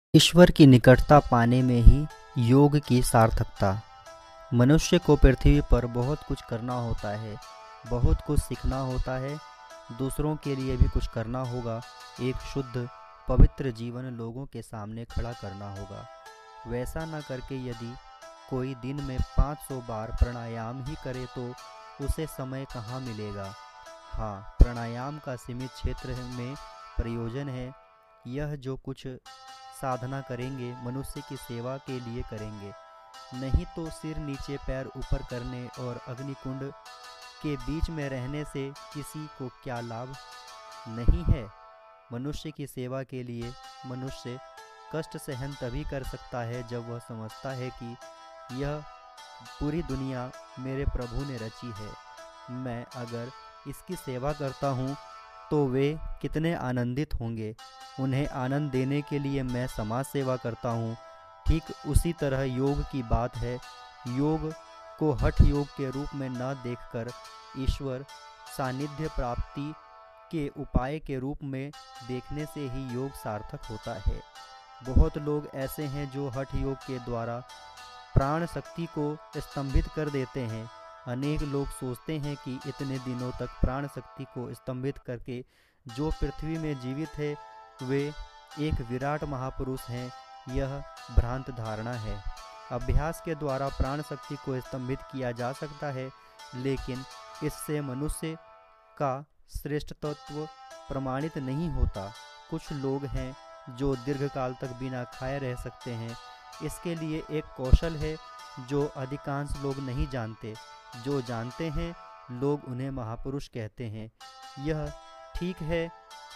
ईश्वर की निकटता पाने में ही योग की सार्थकता। मनुष्य को पृथ्वी पर बहुत कुछ करना होता है, बहुत कुछ सीखना होता है, दूसरों के लिए भी कुछ करना होगा। एक शुद्ध पवित्र जीवन लोगों के सामने खड़ा करना होगा। वैसा न करके यदि कोई दिन में 500 बार प्राणायाम ही करे तो उसे समय कहाँ मिलेगा। हाँ, प्राणायाम का सीमित क्षेत्र में प्रयोजन है। यह जो कुछ साधना करेंगे मनुष्य की सेवा के लिए करेंगे, नहीं तो सिर नीचे पैर ऊपर करने और अग्निकुंड के बीच में रहने से किसी को क्या लाभ नहीं है। मनुष्य की सेवा के लिए मनुष्य कष्ट सहन तभी कर सकता है जब वह समझता है कि यह पूरी दुनिया मेरे प्रभु ने रची है। मैं अगर इसकी सेवा करता हूँ तो वे कितने आनंदित होंगे। उन्हें आनंद देने के लिए मैं समाज सेवा करता हूँ। ठीक उसी तरह योग की बात है। योग को हठ योग के रूप में न देखकर ईश्वर सानिध्य प्राप्ति के उपाय के रूप में देखने से ही योग सार्थक होता है। बहुत लोग ऐसे हैं जो हठ योग के द्वारा प्राण शक्ति को स्तंभित कर देते हैं। अनेक लोग सोचते हैं कि इतने दिनों तक प्राण शक्ति को स्तंभित करके जो पृथ्वी में जीवित है वे एक विराट महापुरुष हैं। यह भ्रांत धारणा है। अभ्यास के द्वारा प्राण शक्ति को स्तंभित किया जा सकता है, लेकिन इससे मनुष्य का श्रेष्ठत्व प्रमाणित नहीं होता। कुछ लोग हैं जो दीर्घकाल तक बिना खाए रह सकते हैं। इसके लिए एक कौशल है जो अधिकांश लोग नहीं जानते। जो जानते हैं लोग उन्हें महापुरुष कहते हैं। यह ठीक है।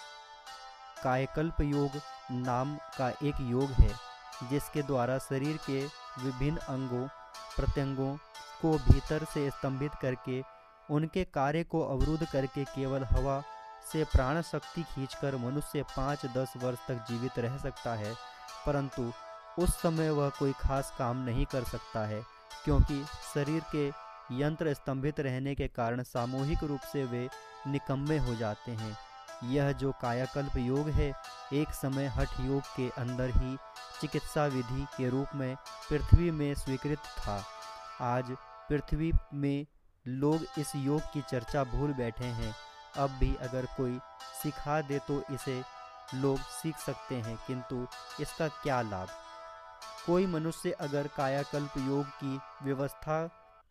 कायकल्प योग नाम का एक योग है जिसके द्वारा शरीर के विभिन्न अंगों प्रत्यंगों को भीतर से स्तंभित करके उनके कार्य को अवरुद्ध करके केवल हवा से प्राण शक्ति खींचकर मनुष्य 5-10 वर्ष तक जीवित रह सकता है, परंतु उस समय वह कोई खास काम नहीं कर सकता है, क्योंकि शरीर के यंत्र स्तंभित रहने के कारण सामूहिक रूप से वे निकम्मे हो जाते हैं। यह जो कायाकल्प योग है, एक समय हठ योग के अंदर ही चिकित्सा विधि के रूप में पृथ्वी में स्वीकृत था। आज पृथ्वी में लोग इस योग की चर्चा भूल बैठे हैं। अब भी अगर कोई सिखा दे तो इसे लोग सीख सकते हैं, किंतु इसका क्या लाभ। कोई मनुष्य अगर कायाकल्प योग की व्यवस्था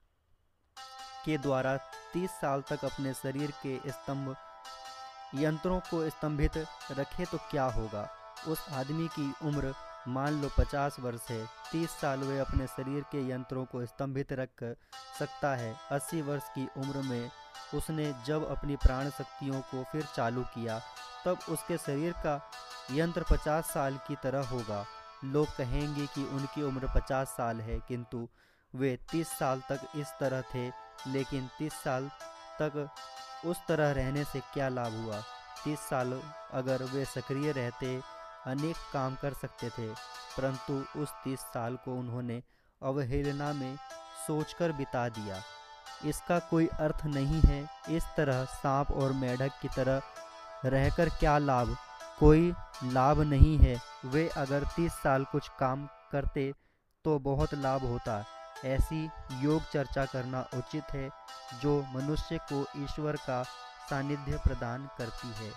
के द्वारा 30 साल तक अपने शरीर के स्तंभ यंत्रों को स्तंभित रखे तो क्या होगा। उस आदमी की उम्र मान लो 50 वर्ष है। 30 साल वे अपने शरीर के यंत्रों को स्तंभित रख सकता है। 80 वर्ष की उम्र में उसने जब अपनी प्राण शक्तियों को फिर चालू किया तब उसके शरीर का यंत्र 50 साल की तरह होगा। लोग कहेंगे कि उनकी उम्र 50 साल है, किंतु वे 30 साल तक इस तरह थे। लेकिन 30 साल तक उस तरह रहने से क्या लाभ हुआ। 30 साल अगर वे सक्रिय रहते अनेक काम कर सकते थे, परंतु उस 30 साल को उन्होंने अवहेलना में सोचकर बिता दिया। इसका कोई अर्थ नहीं है। इस तरह सांप और मेढक की तरह रहकर क्या लाभ। कोई लाभ नहीं है। वे अगर 30 साल कुछ काम करते तो बहुत लाभ होता। ऐसी योग चर्चा करना उचित है जो मनुष्य को ईश्वर का सानिध्य प्रदान करती है।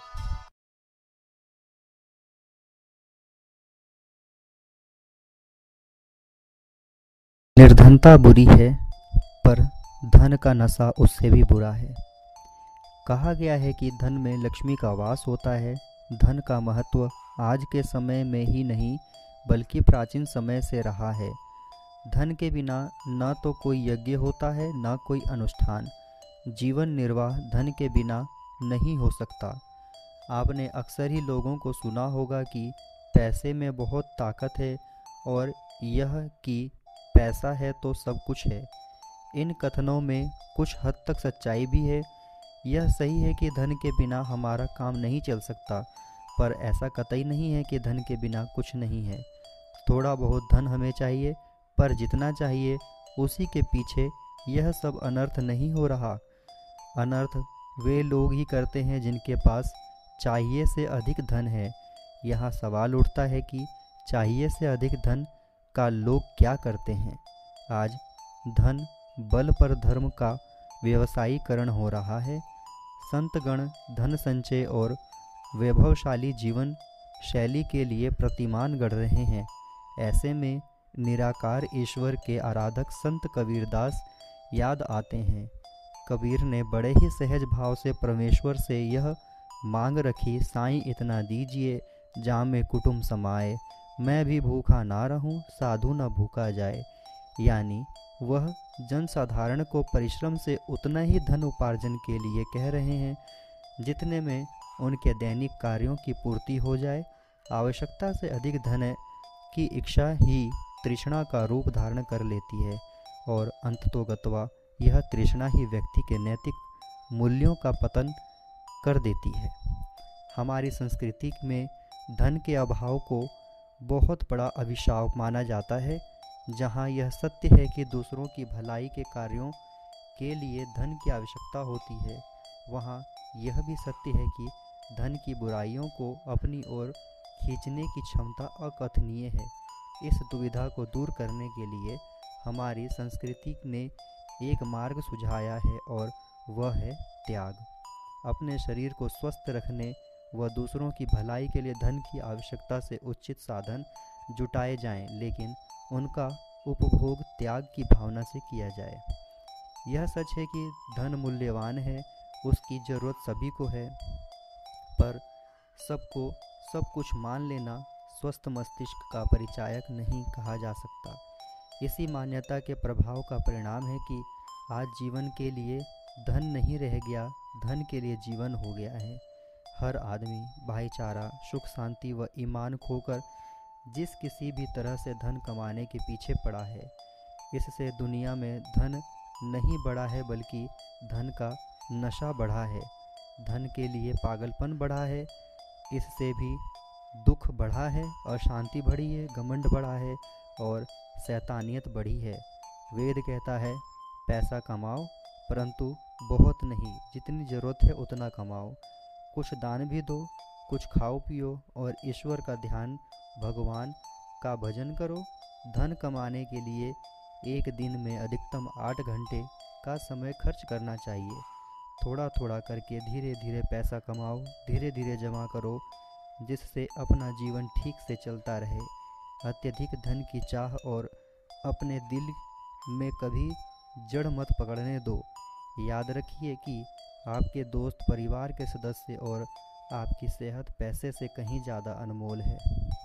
निर्धनता बुरी है, पर धन का नशा उससे भी बुरा है। कहा गया है कि धन में लक्ष्मी का वास होता है। धन का महत्व आज के समय में ही नहीं बल्कि प्राचीन समय से रहा है। धन के बिना न तो कोई यज्ञ होता है न कोई अनुष्ठान। जीवन निर्वाह धन के बिना नहीं हो सकता। आपने अक्सर ही लोगों को सुना होगा कि पैसे में बहुत ताकत है और यह कि पैसा है तो सब कुछ है। इन कथनों में कुछ हद तक सच्चाई भी है। यह सही है कि धन के बिना हमारा काम नहीं चल सकता, पर ऐसा कतई नहीं है कि धन के बिना कुछ नहीं है। थोड़ा बहुत धन हमें चाहिए, पर जितना चाहिए उसी के पीछे यह सब अनर्थ नहीं हो रहा। अनर्थ वे लोग ही करते हैं जिनके पास चाहिए से अधिक धन है। यहाँ सवाल उठता है कि चाहिए से अधिक धन का लोग क्या करते हैं। आज धन बल पर धर्म का व्यवसायीकरण हो रहा है। संतगण धन संचय और वैभवशाली जीवन शैली के लिए प्रतिमान गढ़ रहे हैं। ऐसे में निराकार ईश्वर के आराधक संत कबीरदास याद आते हैं। कबीर ने बड़े ही सहज भाव से परमेश्वर से यह मांग रखी, साईं इतना दीजिए जाम में कुटुंब समाए, मैं भी भूखा ना रहूं साधु न भूखा जाए। यानी वह जनसाधारण को परिश्रम से उतना ही धन उपार्जन के लिए कह रहे हैं जितने में उनके दैनिक कार्यों की पूर्ति हो जाए। आवश्यकता से अधिक धन की इच्छा ही तृष्णा का रूप धारण कर लेती है और अंततोगत्वा यह तृष्णा ही व्यक्ति के नैतिक मूल्यों का पतन कर देती है। हमारी संस्कृति में धन के अभाव को बहुत बड़ा अभिशाप माना जाता है। जहाँ यह सत्य है कि दूसरों की भलाई के कार्यों के लिए धन की आवश्यकता होती है, वहाँ यह भी सत्य है कि धन की बुराइयों को अपनी ओर खींचने की क्षमता अकथनीय है। इस दुविधा को दूर करने के लिए हमारी संस्कृति ने एक मार्ग सुझाया है और वह है त्याग। अपने शरीर को स्वस्थ रखने व दूसरों की भलाई के लिए धन की आवश्यकता से उचित साधन जुटाए जाएं, लेकिन उनका उपभोग त्याग की भावना से किया जाए। यह सच है कि धन मूल्यवान है, उसकी ज़रूरत सभी को है, पर सबको सब कुछ मान लेना स्वस्थ मस्तिष्क का परिचायक नहीं कहा जा सकता। इसी मान्यता के प्रभाव का परिणाम है कि आज जीवन के लिए धन नहीं रह गया, धन के लिए जीवन हो गया है। हर आदमी भाईचारा, सुख शांति व ईमान खोकर जिस किसी भी तरह से धन कमाने के पीछे पड़ा है, इससे दुनिया में धन नहीं बढ़ा है बल्कि धन का नशा बढ़ा है। धन के लिए पागलपन बढ़ा है, इससे भी दुख बढ़ा है, अशांति बढ़ी है, घमंड बढ़ा है और शैतानियत बढ़ी है। वेद कहता है पैसा कमाओ परंतु बहुत नहीं, जितनी ज़रूरत है उतना कमाओ, कुछ दान भी दो, कुछ खाओ पियो और ईश्वर का ध्यान, भगवान का भजन करो। धन कमाने के लिए एक दिन में अधिकतम 8 घंटे का समय खर्च करना चाहिए। थोड़ा थोड़ा करके धीरे धीरे पैसा कमाओ, धीरे धीरे जमा करो, जिससे अपना जीवन ठीक से चलता रहे। अत्यधिक धन की चाह और अपने दिल में कभी जड़ मत पकड़ने दो। याद रखिए कि आपके दोस्त, परिवार के सदस्य और आपकी सेहत पैसे से कहीं ज़्यादा अनमोल है।